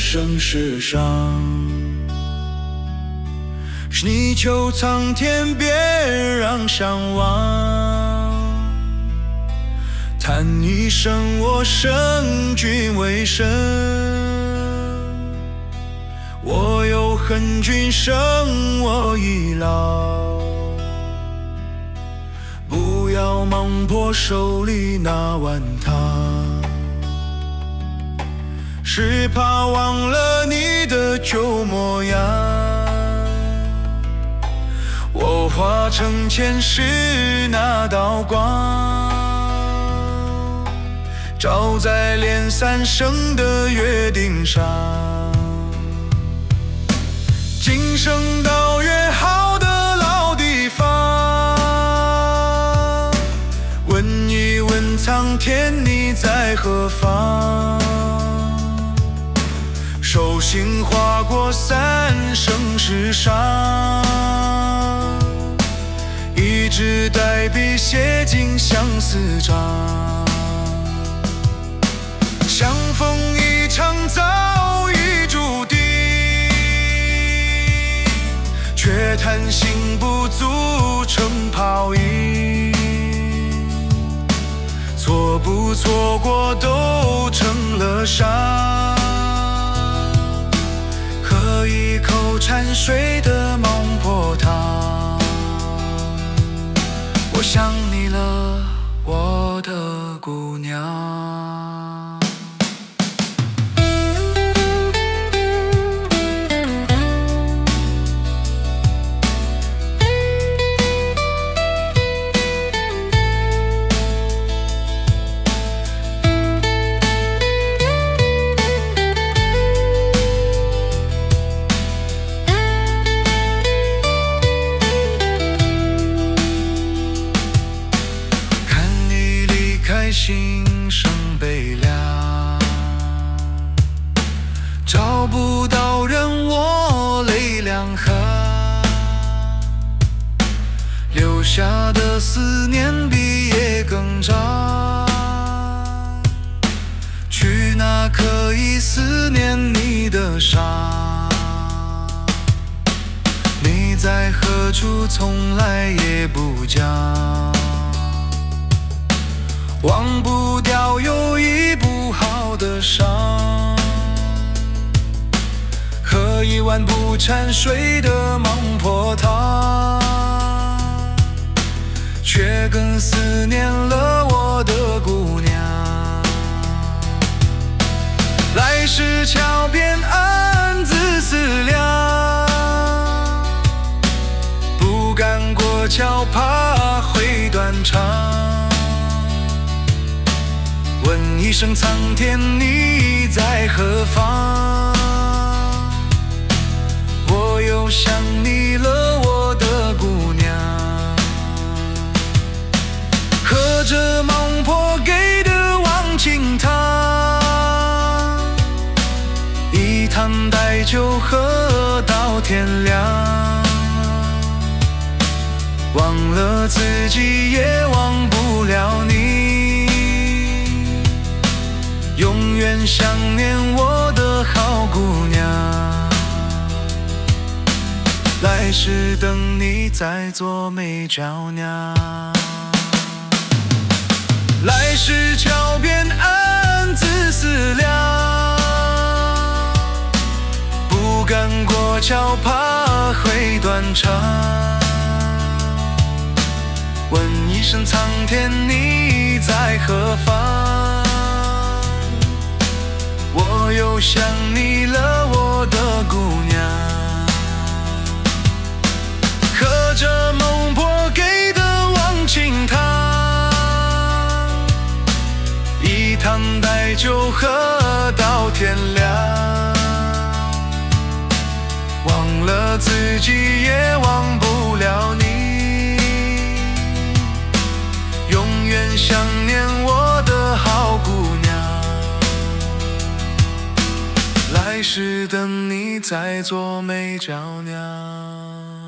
生世上。泥鳅苍天，别让相忘。叹一声，我生君为神。我又恨君生我已老。不要忙破手里那碗汤，是怕忘了你的旧模样。我化成前世那道光，照在连三生的约定上。今生到约好的老地方，问一问苍天你在何方？手心划过三生石上，一支代笔写进相思章。相逢一场早已注定，却叹心不足成泡影。错不错过都成了伤，喝一口掺水的孟婆汤。我想你了，我的姑娘。心生悲凉，找不到人我泪两行，留下的思念比夜更长。去哪可以思念你的伤？你在何处从来也不讲，忘不掉有一不好的伤，喝一碗不掺水的孟婆汤，却更思念了我的姑娘。来时桥边暗自思量，不敢过桥怕会断肠。问一声苍天你在何方？我又想你了，我的姑娘。喝着孟婆给的忘情汤，一汤带酒喝到天亮。忘了自己也忘不了你，永远想念我的好姑娘。来时等你再做美娇娘。来时桥边暗自思量，不敢过桥怕会断肠。问一声苍天你在何方？我又想你了，我的姑娘。喝着孟婆给的忘情汤，一汤带酒喝到天亮。忘了自己也忘不了你，永远想念我的好姑娘。来时等你再做美娇娘。